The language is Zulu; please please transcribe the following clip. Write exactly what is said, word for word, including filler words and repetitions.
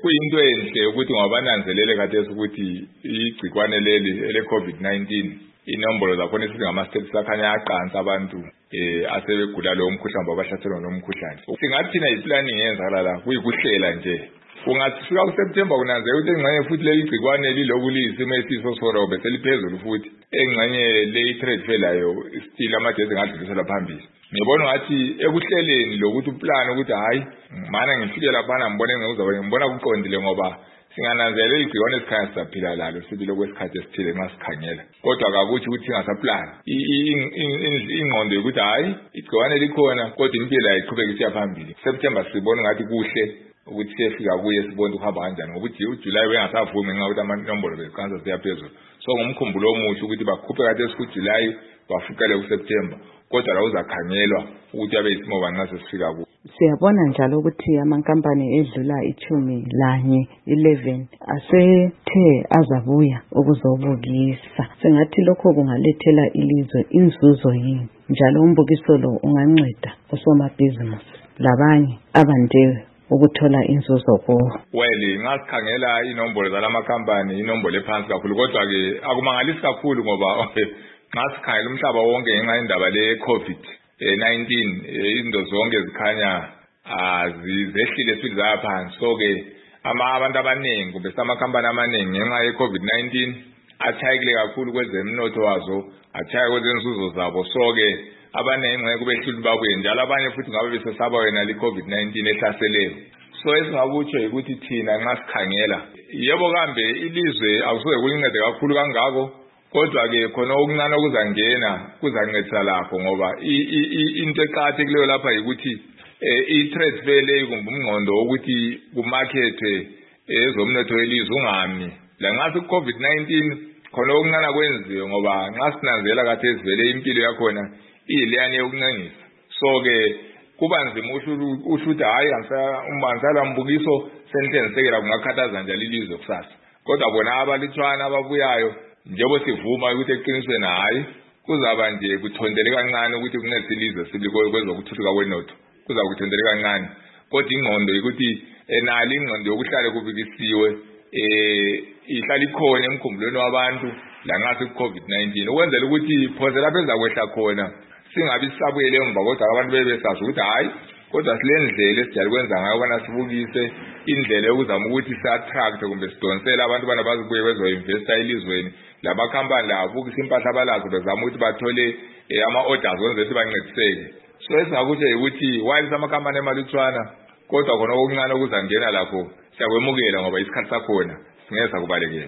kuyinto enhle ukuthi ngabananzelele khathesi ukuthi igcikwane leli ele COVID nineteen inombolo zakhona esingama states akhanya yaqansa abantu eh asebegula lo mkhuhlane babahlasela lo mkhuhlane. Singathi thina iplanning yenzala la kuyikuhlela nje. Kungathika kuSeptember kunanzeka ukuthi engxenye futhi leli gcikwane liloku liyisimo esiso sorobe seliphezulu futhi engxenye le trade fair layo still amajezi ngadlulisela phambili. Ngibona ngathi ekuhleleni lokuthi uplan ukuthi hayi mana ngifike lapha ngibone ngizaba ngibona kuqondile ngoba singananzelela igcikwane esikhaya sizaphila lalo sithi lokwesikhathi esithile nxa sikhangela kodwa akakuthi ukuthi ngasaplan ingqondo ukuthi hayi igcikwane likhona kodwa impilo ayiqhubeka isiya phambili. September sibona ngathi kuhle ukuthi siyafika kuye sibone ukuhamba kanjani ngokuthi uJuly wengasavumi nxa ukuthi amanombolo bekanza siyaphezulu. So ngomkhumbulo omuhle ukuthi bakhuphe kade kuJuly bafukele kuSeptember kodwa la uzakhangelwa ukuthi abe isimo banxa sesifika ku. Siyabona njalo ukuthi amankampani edlula ichumi lanye eleven asethe azabuya ukuzobukisa. Sengathi lokho kungalethela ilizwe inzuzo yini njalo umbukiso lo unganceda osomabhizinisi labanye abande ukuthola inzuzo kuwo. Well ngasikhangela inombolo zalamakhampani inombolo ephansi kakhulu kodwa ke akumangalisi kakhulu ngoba ngasikhangela umhlaba wonke ngenxa indaba le COVID nineteen izinto zonke zikhanya azizehlile futhi zaphansi. So ke ama abantu abaningi kumbe samakhampani amaningi ngenxa ye COVID nineteen athayikile kakhulu kwezemnotho wazo athaya kwezenzuzo zabo. So ke abaningi ngeke kubehluli babuye njalo abanye futhi ngabe besesaba wena le COVID nineteen ehlaseleyo. So esingakutsho ukuthi thina nxa sikhangela yebo kambe ilizwe akusoke kulincede kakhulu kangako kodwa ke khona okuncane okuzangena kuzancedisa lapho ngoba into eqhathekile lapha ukuthi i-trade fair le kumbe umngqondo ukuthi kumarketwe ezomnotho welizwe ungami la ngathi COVID nineteen khona okuncane kwenziwe ngoba nxa sinanzela kade esivele impilo yakhona ileyani yokuncengisa. So ke kuba nzima ushuthi hayi umbanzala mbukiso sentensekela kungakhathaza njalo ilizwe kusasa kodwa bona abalithwana ababuyayo njengoba sivuma ukuthi eqinisweni hayi kuzaba nje kuthondele kancane ukuthi kuncede ilizwe siliko kwezokuthuthuka kwenotho kuza kuthondele kancane kodwa ingqondo ukuthi enali ingqondo yokuhlala kubikisiwe eh ihlala ikhona emkhumbulweni wabantu la ngathi COVID nineteen ukwenzela ukuthi phoze lapha ezakwehla khona singabi sisabuyele emva kodwa abantu bebesazi ukuthi hayi kodwa silendlela esijali kwenza ngayo bona sibukise indlela yokuzama ukuthi si-attract kumbe sidonsela abantu bana bazibuye bezo-investa elizweni lamakhampani la abukisa impahla abalazo bezama ukuthi bathole ama-orders wenze ukuthi bancediseke. So esingakutsho ukuthi while amakhampani emalutshwana kodwa khona okuncane okuzangena lapho siyakwemukela ngoba isikhathi sakhona singeke sakubalekela.